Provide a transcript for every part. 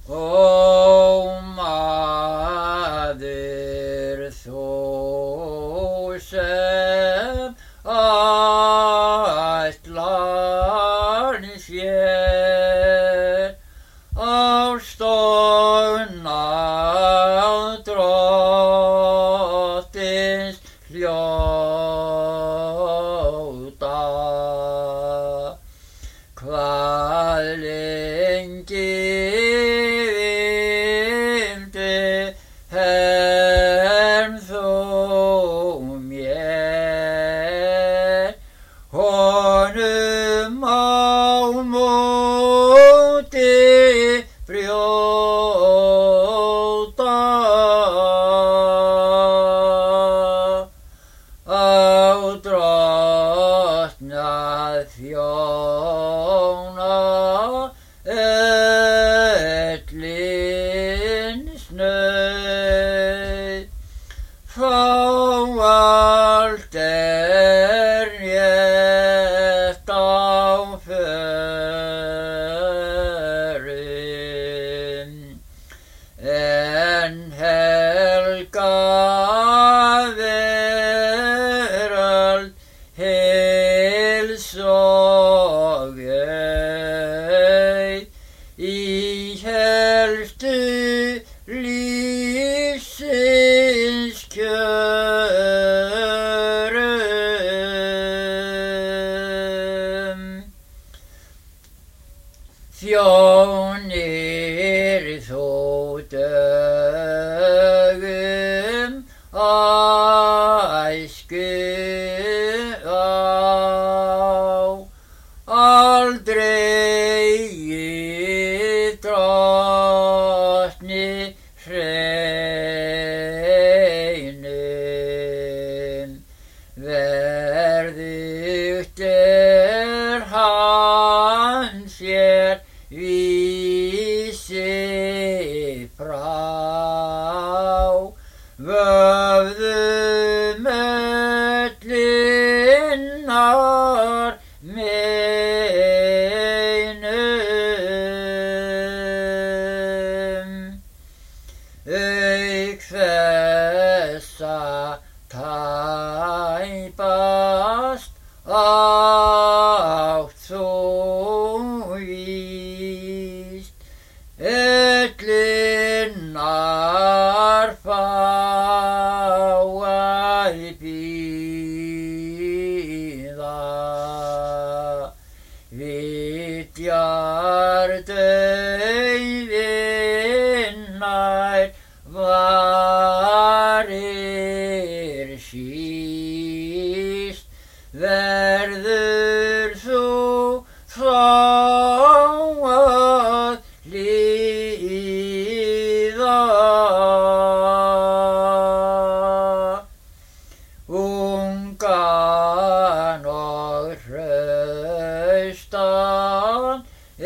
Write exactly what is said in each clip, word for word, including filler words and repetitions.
Ó maður þú sem ætlar þér á stofna drottins hljóta, hvað lengi vildi Herrn þú mér honum á móti brjóta, á drottna þjóna öllins nauð, fá allt er rétt á förum, en helga veröld heilsogauð í helstu lífsins kjörum, þjónir þú dögum æsku á, aldrei drottni hreinum, verðugt er hann þér vísi frá, vöfðum öllinnar meinum, auk þessa tæpast átt þú víst öllinnar fáa bíða, vitjar dauðinnar varir síst, verður þú þá að líða, ungan og hraustan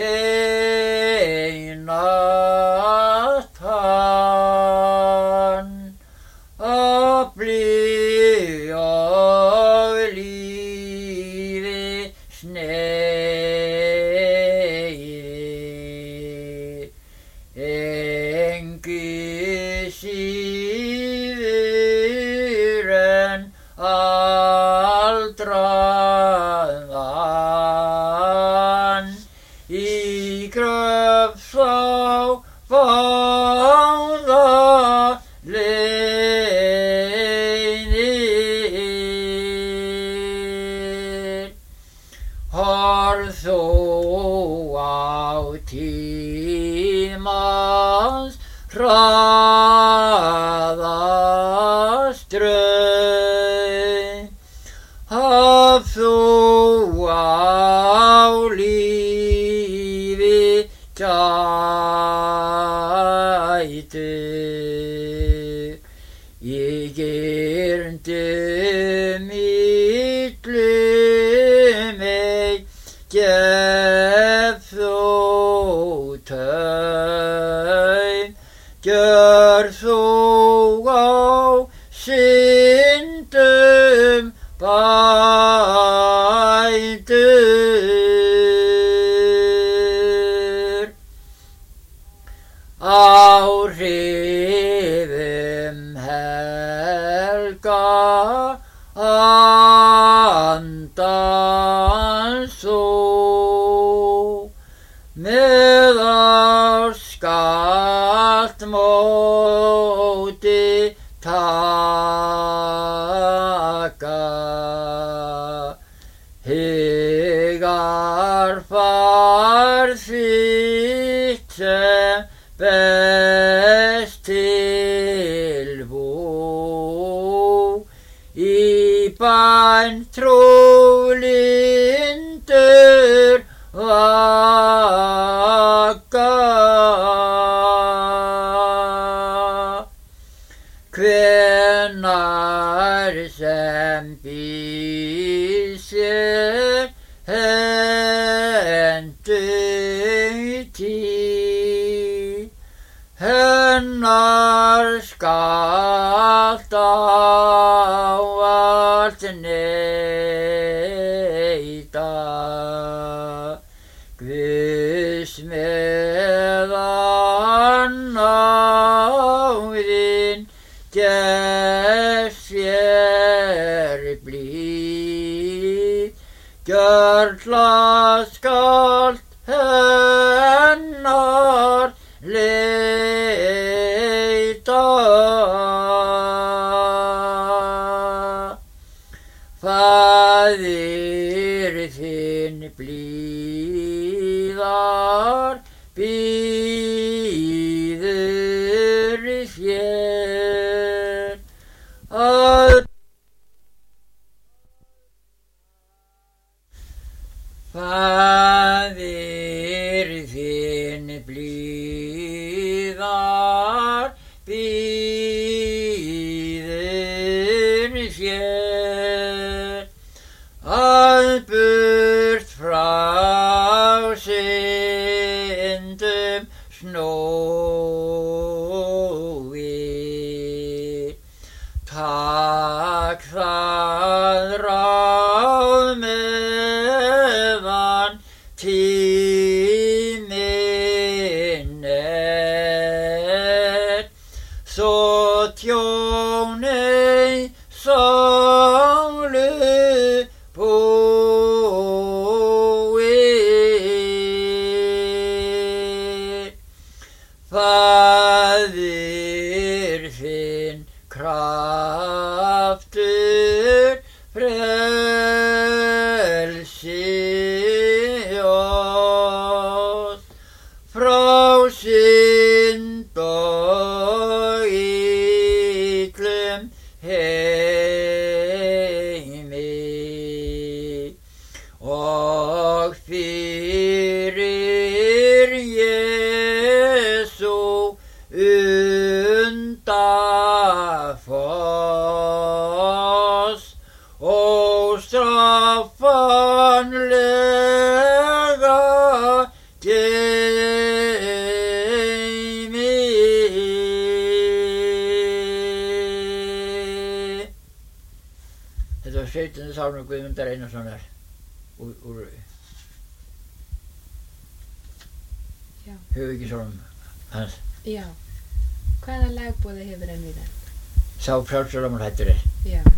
einatt hann, afli og lífi sneiði, engu síður en aldraðan í gröf þá báða leiðir, horf þú á tímans hraða straum, haf þú á lífi gætu, í girndum illum ei gef þú taum, gjör þú á syndum bætur, áhrifum helga andans þú meðal skalt móti taka hugar far þitt sem best tilbú í bæn trúlindur vaka hvenær sem býr sér hendugt hennar skalt ávallt neita Guðs meðan náðin gefst þér blíð gjörla skalt hennar leita faðir þinn blíðar bíður þér að faðir þinn blíðar bíður þér að burt frá syndum snúi takk það ráð meðan tíminn er svo tjónei sálu búi faðir þinn kraftur frelsi oss frá synd og illum heimi og fyrir Jesú undafoss óstraffanlega geymi. Þetta var sautjánda sálmur Guðmundar Einarssonar úr, úr Hugbyggisálmum hans. Já. Hvaða lagboði hefur hann við það? Sá frjálsur og man hættur er. Já.